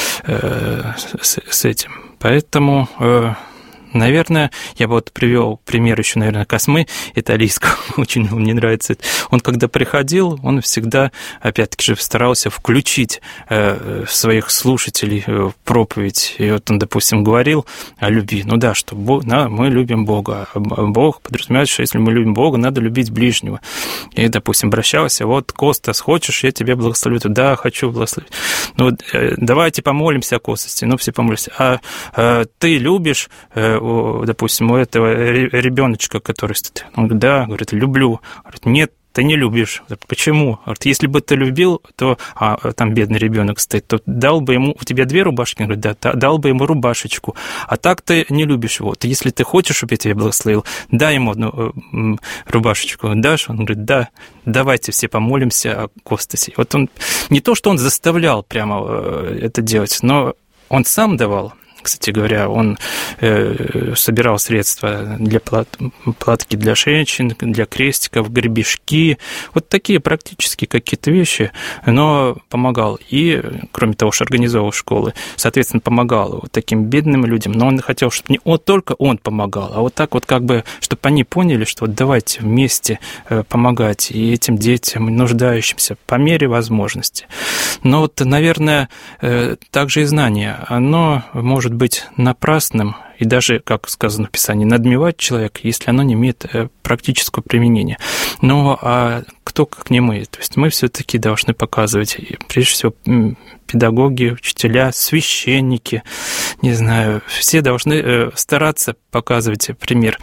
с этим?» Поэтому, наверное, я бы привел пример еще, наверное, Космы итальянского. Очень мне нравится. Он, когда приходил, он всегда, опять-таки же, старался включить своих слушателей в проповедь. И вот он, допустим, говорил о любви. что мы любим Бога. А Бог подразумевает, что если мы любим Бога, надо любить ближнего. И, допустим, обращался: вот, Костас, хочешь, я тебя благословлю? Да, хочу благословить. Давайте помолимся о Костасе. Все помолимся. А ты любишь, допустим, у этого ребеночка, который стоит? Он говорит: да, люблю. Говорит: нет, ты не любишь. Почему? Говорит: если бы ты любил, то там бедный ребенок стоит, то дал бы ему, у тебя 2 рубашки? Он говорит: да, дал бы ему рубашечку. А так ты не любишь его. Если ты хочешь, чтобы я тебя благословил, дай ему одну рубашечку. Дашь? Он говорит: да, давайте все помолимся о Костасе. Вот он, не то, что он заставлял прямо это делать, но он сам давал. Кстати говоря, он собирал средства для платки для женщин, для крестиков, гребешки, вот такие практические какие-то вещи, но помогал. И, кроме того, что организовал школы, соответственно, помогал вот таким бедным людям, но он хотел, чтобы не только он помогал, а вот так вот чтобы они поняли, что давайте вместе помогать и этим детям, нуждающимся по мере возможности. Но наверное, также и знание, оно может быть напрасным и даже, как сказано в Писании, надмевать человека, если оно не имеет практического применения. А кто, как не мы? То есть мы все-таки должны показывать, прежде всего, педагоги, учителя, священники, не знаю, все должны стараться показывать пример.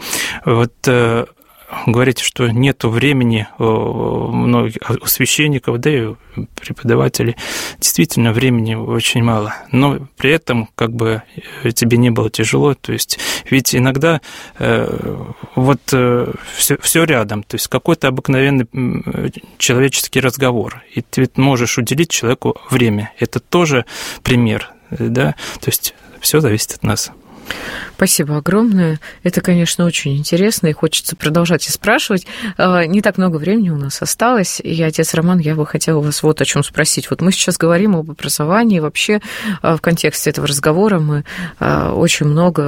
Говорите, что нету времени у священников, да и у преподавателей. Действительно, времени очень мало. Но при этом тебе не было тяжело. То есть, ведь иногда все рядом. То есть, какой-то обыкновенный человеческий разговор. И ты можешь уделить человеку время. Это тоже пример, да? То есть, все зависит от нас. Спасибо огромное. Это, конечно, очень интересно, и хочется продолжать и спрашивать. Не так много времени у нас осталось, и, отец Роман, я бы хотела вас вот о чем спросить. Вот мы сейчас говорим об образовании, вообще в контексте этого разговора мы очень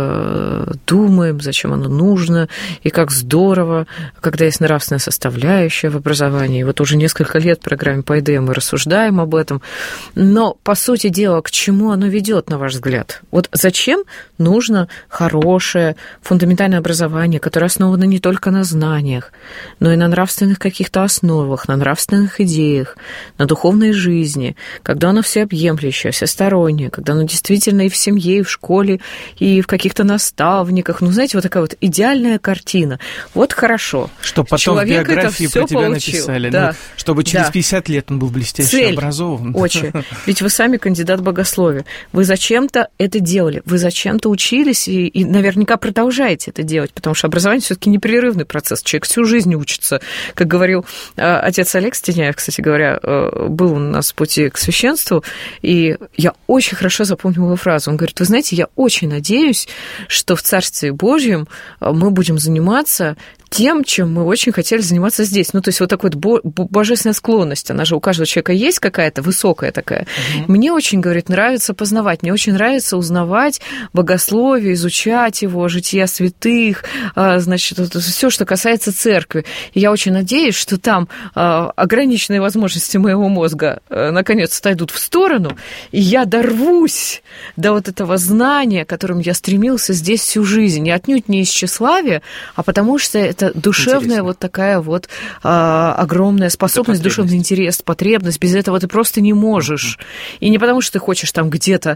много думаем, зачем оно нужно, и как здорово, когда есть нравственная составляющая в образовании. И вот уже несколько лет в программе «По идее» мы рассуждаем об этом. Но, по сути дела, к чему оно ведет, на ваш взгляд? Вот зачем нужно хорошее фундаментальное образование, которое основано не только на знаниях, но и на нравственных каких-то основах, на нравственных идеях, на духовной жизни, когда оно всеобъемлющее, всестороннее, когда оно действительно и в семье, и в школе, и в каких-то наставниках. Ну, знаете, вот такая вот идеальная картина. Вот хорошо. Что потом человек в биографии про тебя написали. Да. Ну, чтобы через 50 лет он был блестяще образован. Очень. Ведь вы сами кандидат богословия. Вы зачем-то это делали. Вы зачем-то учились и наверняка продолжаете это делать, потому что образование все-таки непрерывный процесс. Человек всю жизнь учится. Как говорил отец Олег Стеняев, кстати говоря, был у нас в пути к священству, и я очень хорошо запомнила его фразу. Он говорит: вы знаете, я очень надеюсь, что в Царстве Божьем мы будем заниматься тем, чем мы очень хотели заниматься здесь. Ну, то есть вот такая вот божественная склонность, она же у каждого человека есть какая-то, высокая такая. Мне очень, говорит, нравится познавать, мне очень нравится узнавать богословие, изучать его, жития святых, значит, все, что касается церкви. И я очень надеюсь, что там ограниченные возможности моего мозга наконец отойдут в сторону, и я дорвусь до вот этого знания, к которому я стремился здесь всю жизнь. И отнюдь не из тщеславия, а потому что это душевная интересно. Вот такая вот огромная способность, душевный интерес, потребность. Без этого ты просто не можешь. И не потому, что ты хочешь там где-то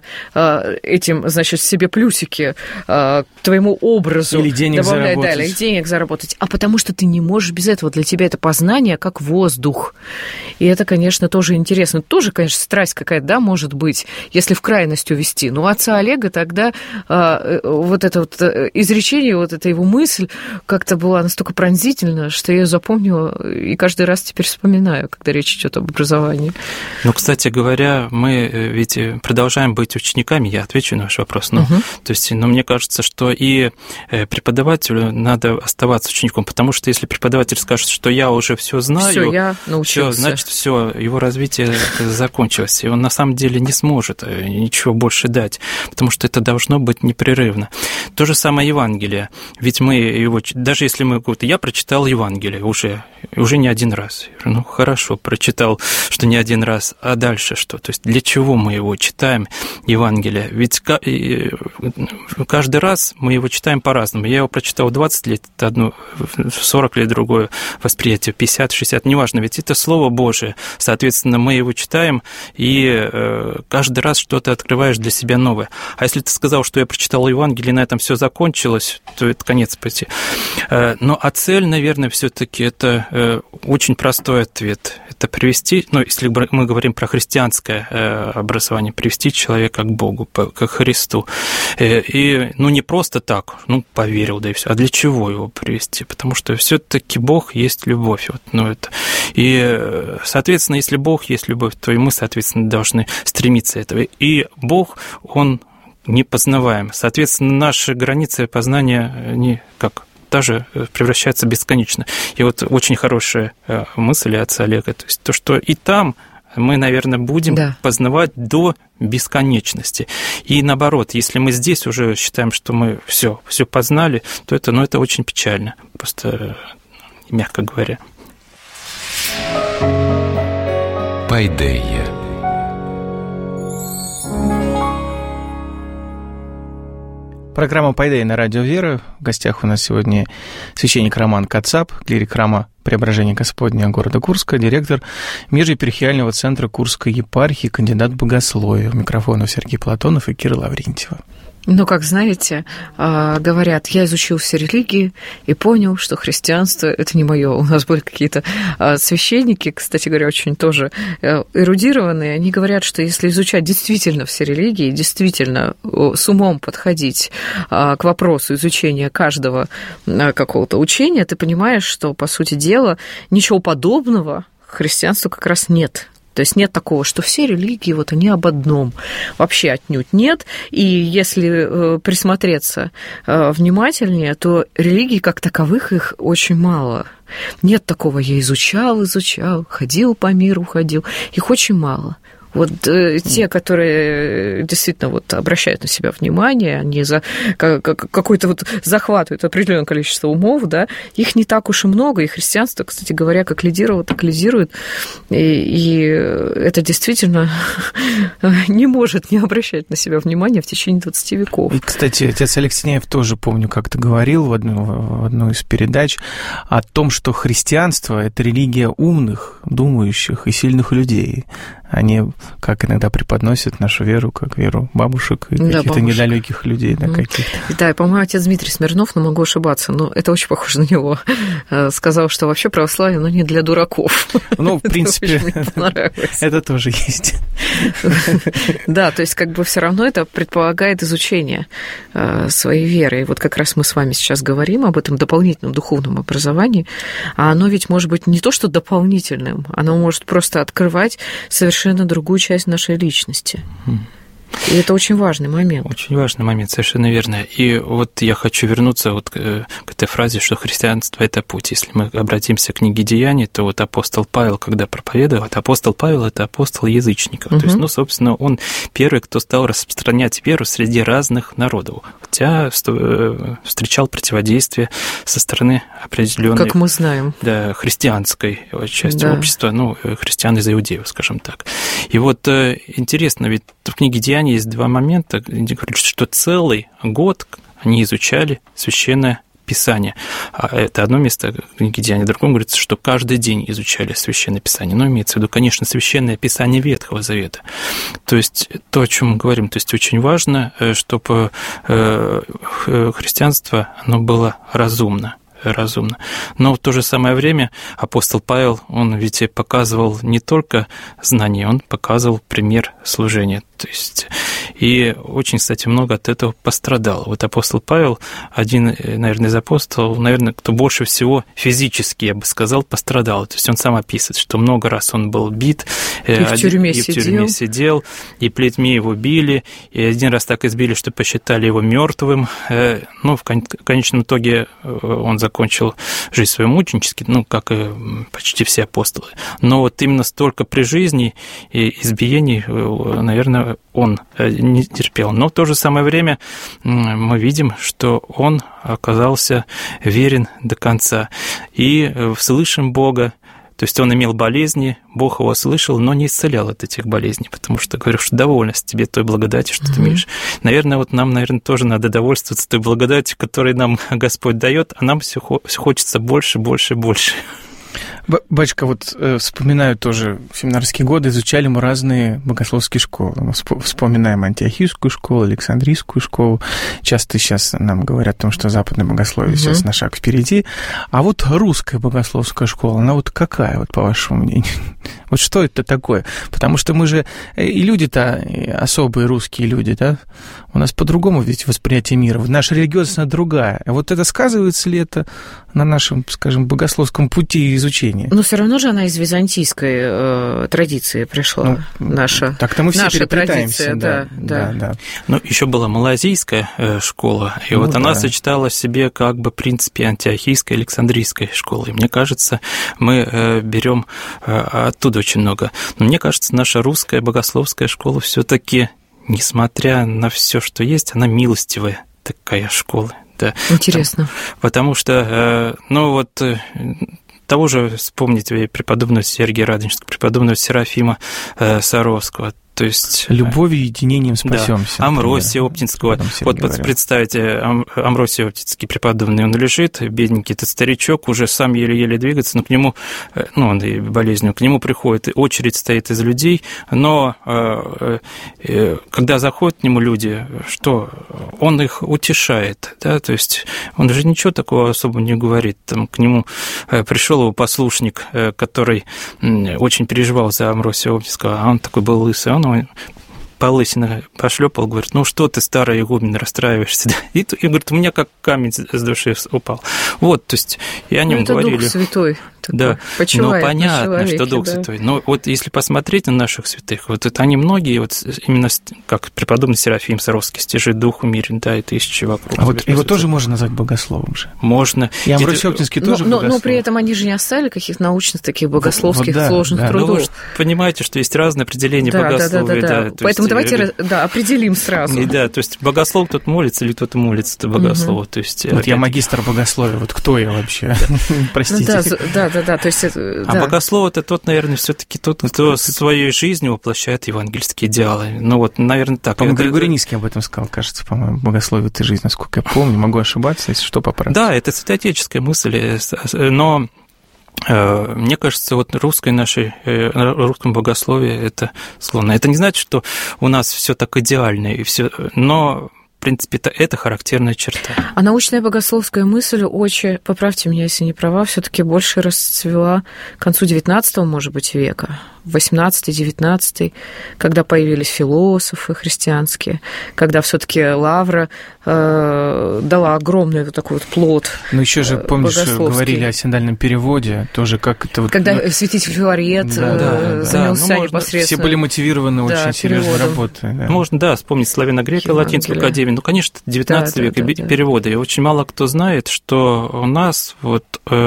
этим, значит, себе плюсики к твоему образу или денег добавлять, заработать. Да, или денег заработать, а потому что ты не можешь без этого. Для тебя это познание как воздух. И это, конечно, тоже интересно. Тоже, конечно, страсть какая-то, да, может быть, если в крайность увести. Но у отца Олега тогда вот это вот изречение, вот эта его мысль как-то была настолько пронзительно, что я ее запомнила и каждый раз теперь вспоминаю, когда речь идет об образовании. Ну, кстати говоря, мы ведь продолжаем быть учениками, я отвечу на ваш вопрос, но, то есть, но мне кажется, что и преподавателю надо оставаться учеником, потому что если преподаватель скажет, что я уже все знаю, все, я научился. Всё, значит, все, его развитие закончилось, и он на самом деле не сможет ничего больше дать, потому что это должно быть непрерывно. То же самое Евангелие, ведь мы его, даже если мы говорим, я прочитал Евангелие уже не один раз. Ну, хорошо, прочитал, что не один раз, а дальше что? То есть для чего мы его читаем, Евангелие? Ведь каждый раз мы его читаем по-разному. Я его прочитал 20 лет, это одно, 40 лет другое восприятие, 50, 60, неважно, ведь это Слово Божие. Соответственно, мы его читаем, и каждый раз что-то открываешь для себя новое. А если ты сказал, что я прочитал Евангелие, и на этом все закончилось, то это конец пути. Ну, а цель, наверное, все-таки это очень простой ответ. Это привести, ну, если мы говорим про христианское образование, привести человека к Богу, к Христу. И, ну, не просто так, ну, поверил, да и все. А для чего его привести? Потому что все-таки Бог есть любовь. Вот, ну, это. И, соответственно, если Бог есть любовь, то и мы, соответственно, должны стремиться этого. И Бог, Он непознаваем. Соответственно, наши границы познания, они как даже превращаются бесконечно. И вот очень хорошая мысль отца Олега, то есть то, что и там мы, наверное, будем познавать до бесконечности. И наоборот, если мы здесь уже считаем, что мы все познали, то это, ну, это очень печально, просто мягко говоря. Пайдея. Программа «Пайдея» на радио «Вера». В гостях у нас сегодня священник Роман Кацап, клирик храма Преображения Господня города Курска, директор Межепархиального центра Курской епархии, кандидат богословия. У микрофона Сергей Платонов и Кира Лаврентьева. Ну, как знаете, говорят, я изучил все религии и понял, что христианство – это не мое. У нас были какие-то священники, кстати говоря, очень тоже эрудированные. Они говорят, что если изучать действительно все религии, действительно с умом подходить к вопросу изучения каждого какого-то учения, ты понимаешь, что, по сути дела, ничего подобного христианству как раз нет. То есть нет такого, что все религии, вот они об одном. Вообще отнюдь нет. И если присмотреться внимательнее, то религий как таковых их очень мало. Нет такого, я изучал, ходил по миру, ходил. Их очень мало. Вот те, которые действительно вот обращают на себя внимание, они за какой-то вот захватывают определенное количество умов, да, их не так уж и много, и христианство, кстати говоря, как лидировало, так лидирует, и это действительно не может не обращать на себя внимания в течение 20 веков. И, кстати, отец Алексеев тоже, помню, как-то говорил в одной из передач о том, что христианство – это религия умных, думающих и сильных людей. Они, как иногда преподносят нашу веру, как веру бабушек и каких-то недалеких людей. Да, каких-то. Да, и, по-моему, отец Дмитрий Смирнов, но могу ошибаться, но это очень похоже на него, сказал, что вообще православие, не для дураков. Ну, в принципе, это тоже есть. Да, то есть как бы все равно это предполагает изучение своей веры. И вот как раз мы с вами сейчас говорим об этом дополнительном духовном образовании, а оно ведь может быть не то что дополнительным, оно может просто открывать совершенно другую часть нашей личности. И это очень важный момент. Очень важный момент, совершенно верно. И вот я хочу вернуться вот к этой фразе, что христианство – это путь. Если мы обратимся к книге «Деяний», то вот апостол Павел, когда проповедовал, апостол Павел – это апостол язычников. То есть, собственно, он первый, кто стал распространять веру среди разных народов, хотя встречал противодействие со стороны определенной, как мы знаем, да, христианской части общества, христиан из иудеев, скажем так. И вот интересно, ведь в книге «Деяний» есть два момента, где говорят, что целый год они изучали Священное Писание. А это одно место в книге «Деяний», в другом говорится, что каждый день изучали Священное Писание. Но имеется в виду, конечно, Священное Писание Ветхого Завета. То есть то, о чем мы говорим, то есть очень важно, чтобы христианство, оно было разумно. Но в то же самое время апостол Павел, он ведь и показывал не только знания, он показывал пример служения. То есть, и очень, кстати, много от этого пострадал. Вот апостол Павел, один, наверное, из апостолов, наверное, кто больше всего физически, я бы сказал, пострадал. То есть он сам описывает, что много раз он был бит, и в тюрьме сидел, и плетьми его били, и один раз так избили, что посчитали его мертвым. Но в конечном итоге он закончил жизнь свою мученически, как и почти все апостолы. Но вот именно столько при жизни и избиений, наверное, он не терпел. Но в то же самое время мы видим, что он оказался верен до конца. И слышим Бога, то есть он имел болезни, Бог его слышал, но не исцелял от этих болезней, потому что говорю, что довольна тебе той благодати, что ты имеешь. Наверное, вот нам, тоже надо довольствоваться той благодатью, которую нам Господь дает, а нам все хочется больше, больше, больше. Батюшка, вот вспоминаю тоже семинарские годы, изучали мы разные богословские школы. Мы вспоминаем Антиохийскую школу, Александрийскую школу. Часто сейчас нам говорят о том, что западное богословие сейчас на шаг впереди. А вот русская богословская школа, она вот какая, вот по вашему мнению? Вот что это такое? Потому что мы же и люди-то особые русские люди, да? У нас по-другому ведь восприятие мира. Наша религиозность другая. А вот это сказывается ли это на нашем, скажем, богословском пути изучения? Но все равно же она из византийской традиции пришла, наша так-то мы все наша традиция. Да. Ну, еще была малазийская школа, и она сочетала в себе как бы в принципе антиохийской, александрийской школы. И мне кажется, мы берем оттуда очень много. Но мне кажется, наша русская богословская школа все-таки, несмотря на все, что есть, она милостивая такая школа. Да. Интересно. Потому что, того же вспомните преподобного Сергия Радонежского, преподобного Серафима Саровского. То есть любовью и единением спасемся. Да. Амвросия Оптинского. Вот представьте, Амвросий Оптинский преподобный, он лежит, бедненький этот старичок, уже сам еле-еле двигается, но к нему, он и болезнью, к нему приходит, очередь стоит из людей, но когда заходят к нему люди, что он их утешает, да, то есть он же ничего такого особо не говорит. Там к нему пришел его послушник, который очень переживал за Амвросия Оптинского, а он такой был лысый, он по лысине пошлепал, говорит, ну что ты, старый игумен, расстраиваешься? И говорит, у меня как камень с души упал. Вот, то есть и о нем говорили. Дух Святой. Да, но понятно, что Дух Святой. Но вот если посмотреть на наших святых, вот это они многие, вот именно как преподобный Серафим Саровский, стяжи дух умерен, да, и тысячи вокруг. А вот его тоже можно назвать богословом же? Можно. И Амвросий Оптинский тоже богослов. Но при этом они же не оставили каких-то научных таких богословских сложных трудов. Ну, вы же понимаете, что есть разные определения богословия. Да. Поэтому давайте определим сразу. Да, то есть богослов тот молится, или кто-то молится, это богослов. То есть, вот я магистр богословия, вот кто я вообще? Простите. Да. То есть, а богослов это тот, наверное, все-таки тот, кто своей жизнью воплощает евангельские идеалы. Ну вот, наверное, так. По-моему, Григорий Низкий об этом сказал, кажется, по-моему, богословие это жизнь, насколько я помню, могу ошибаться, если что, поправьте. Да, это святоотеческая мысль, но мне кажется, вот русском богословии это словно. Это не значит, что у нас все так идеально, и все, но в принципе, это характерная черта. А научная богословская мысль очень, поправьте меня, если не права, все-таки больше расцвела к концу XIX, может быть, века, 18-19, когда появились философы христианские, когда все-таки Лавра дала огромный вот такой вот плод. Ну, еще же, помнишь, говорили о синодальном переводе, тоже как это вот... Когда святитель Филарет занялся непосредственно... Все были мотивированы очень серьезной работой. Да. Можно, вспомнить славяно-греко, Латинскую академию. Ну, конечно, 19 век переводы. И очень мало кто знает, что у нас вот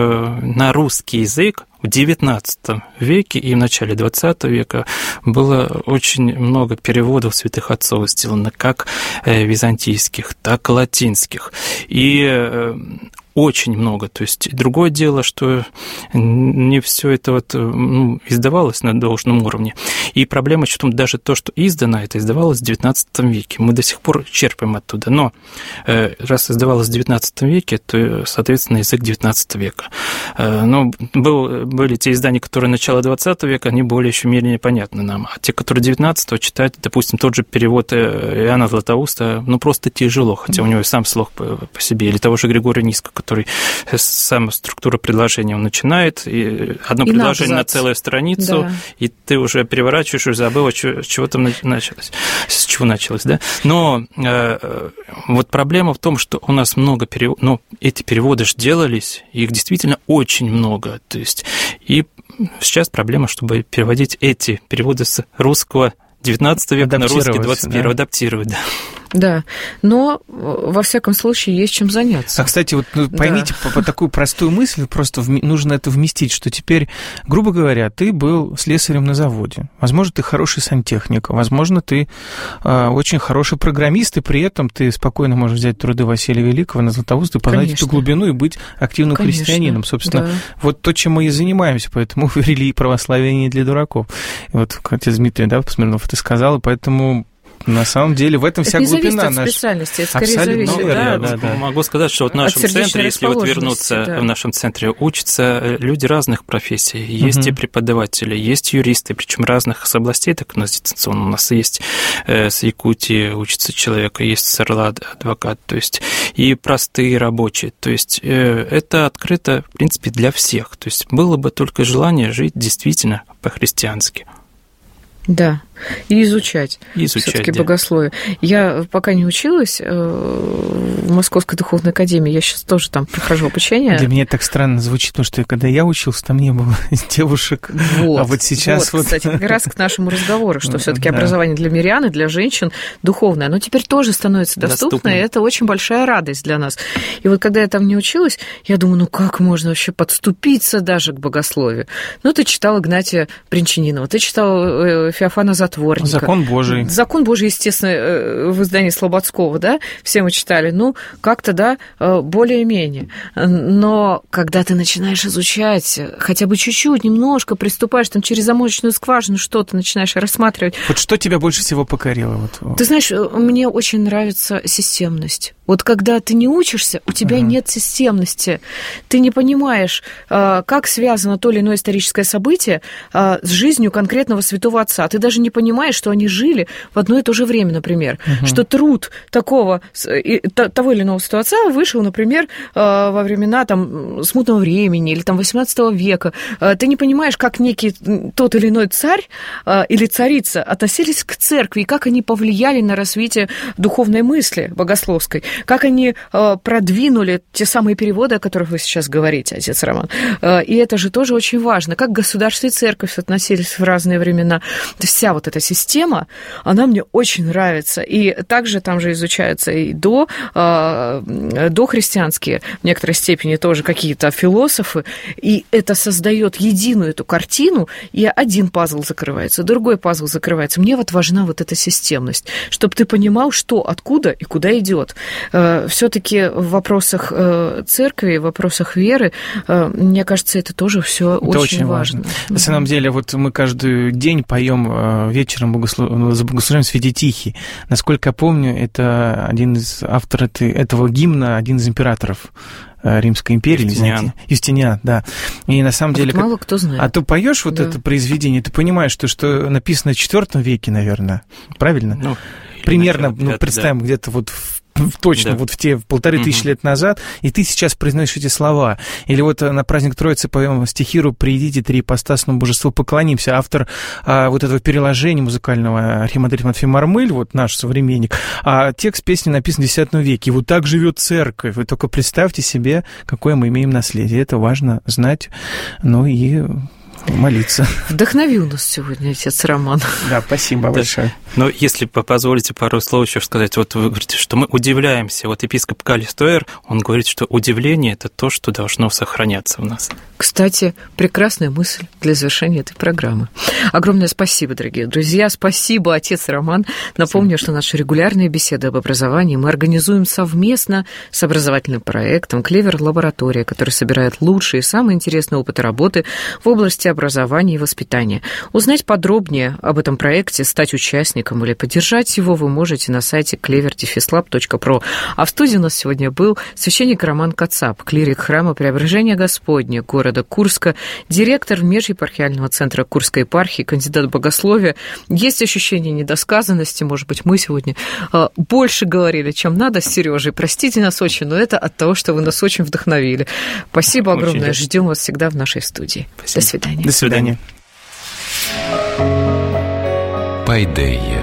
на русский язык в XIX веке и в начале XX века было очень много переводов святых отцов сделано, как византийских, так и латинских. И очень много. То есть другое дело, что не все это вот, издавалось на должном уровне. И проблема в том, даже то, что издано, это издавалось в XIX веке. Мы до сих пор черпаем оттуда. Но раз издавалось в XIX веке, то, соответственно, язык XIX века. Но были те издания, которые начала XX века, они более еще менее понятны нам. А те, которые XIX, читать, допустим, тот же перевод Иоанна Златоуста, просто тяжело, хотя у него и сам слог по себе. Или того же Григория Низкого, который сама структура предложения он начинает, и одно предложение на целую страницу, и ты уже переворачиваешь, уже забыл, чего там началось, с чего началось, да? Но вот проблема в том, что у нас много переводов, но эти переводы же делались, их действительно очень много, то есть, и сейчас проблема, чтобы переводить эти переводы с русского 19 века на русский 21, адаптировать, да. Да, но, во всяком случае, есть чем заняться. А, кстати, вот поймите, по такую простую мысль, просто нужно это вместить, что теперь, грубо говоря, ты был слесарем на заводе, возможно, ты хороший сантехник, возможно, ты очень хороший программист, и при этом ты спокойно можешь взять труды Василия Великого на Златоуста и познать эту глубину и быть активным христианином. Собственно, вот то, чем мы и занимаемся, поэтому ввели и православие не для дураков. И вот отец Дмитрий, Посмирнов это сказал, и поэтому... На самом деле в этом вся глубина наша. Это не зависит от специальности, это скорее зависит, да. Могу сказать, что вот в нашем центре, если вот вернуться, в нашем центре учатся люди разных профессий. Есть и преподаватели, есть юристы, причем разных областей, так у нас дистанционно. У нас есть с Якутии учится человек, есть с Орла адвокат, то есть и простые рабочие. То есть это открыто, в принципе, для всех. То есть было бы только желание жить действительно по-христиански. Да, и изучать всё-таки богословие. Я пока не училась в Московской духовной академии, я сейчас тоже там прохожу обучение. Для меня это так странно звучит, потому что когда я учился, там не было девушек, а вот сейчас... Вот, кстати, как раз к нашему разговору, что всё-таки образование для мирян и для женщин духовное, оно теперь тоже становится доступно, и это очень большая радость для нас. И вот когда я там не училась, я думаю, как можно вообще подступиться даже к богословию? Ты читал Игнатия Бринчанинова, ты читал Феофана Затворника. Закон Божий. Закон Божий, естественно, в издании Слободского, да, все мы читали, как-то, более-менее. Но когда ты начинаешь изучать, хотя бы чуть-чуть, немножко приступаешь там через замочную скважину, что-то начинаешь рассматривать. Вот что тебя больше всего покорило? Ты знаешь, мне очень нравится системность. Вот когда ты не учишься, у тебя нет системности. Ты не понимаешь, как связано то или иное историческое событие с жизнью конкретного святого отца. Ты даже не понимаешь, что они жили в одно и то же время, например. Что труд того или иного святого отца вышел, например, во времена там, смутного времени или там, 18 века. Ты не понимаешь, как некий тот или иной царь или царица относились к церкви, и как они повлияли на развитие духовной мысли богословской, как они продвинули те самые переводы, о которых вы сейчас говорите, отец Роман. И это же тоже очень важно, как государство и церковь относились в разные времена. Вся вот эта система, она мне очень нравится. И также там же изучаются и дохристианские, в некоторой степени тоже какие-то философы, и это создает единую эту картину, и один пазл закрывается, другой пазл закрывается. Мне вот важна вот эта системность, чтобы ты понимал, что, откуда и куда идет. Все-таки в вопросах церкви, в вопросах веры, мне кажется, это тоже все очень важно. На самом деле, вот мы каждый день поем вечером за богослужением «Святитихий». Насколько я помню, это один из авторов этого гимна, один из императоров Римской империи. Юстиниан, да. И на самом деле... Мало кто знает. А ты поешь вот это произведение, ты понимаешь, что написано в IV веке, наверное, правильно? Примерно, представим, где-то вот точно, вот в те 1500 лет назад, и ты сейчас произносишь эти слова. Или вот на праздник Троицы поем стихиру «Приидите, триипостасному божеству поклонимся». Автор вот этого переложения музыкального архимандрит Матфей Мармыль, вот наш современник, а текст песни написан в X веке. И вот так живет церковь. Вы только представьте себе, какое мы имеем наследие. Это важно знать, и молиться. Вдохновил нас сегодня отец Роман. Да, спасибо большое. Но если позволите пару слов еще сказать, вот вы говорите, что мы удивляемся. Вот епископ Каллис Тойер, он говорит, что удивление – это то, что должно сохраняться в нас. Кстати, прекрасная мысль для завершения этой программы. Огромное спасибо, дорогие друзья. Спасибо, отец Роман. Напомню, что наши регулярные беседы об образовании мы организуем совместно с образовательным проектом «Клевер Лаборатория», который собирает лучшие и самые интересные опыты работы в области образования и воспитания. Узнать подробнее об этом проекте, стать участником или поддержать его вы можете на сайте clever-lab.pro. А в студии у нас сегодня был священник Роман Кацап, клирик храма Преображения Господня города Курска, директор межепархиального центра Курской епархии, кандидат богословия. Есть ощущение недосказанности, может быть, мы сегодня больше говорили, чем надо с Сережей. Простите нас очень, но это от того, что вы нас очень вдохновили. Спасибо огромное. Ждем вас всегда в нашей студии. Спасибо. До свидания. До свидания. Пайдея.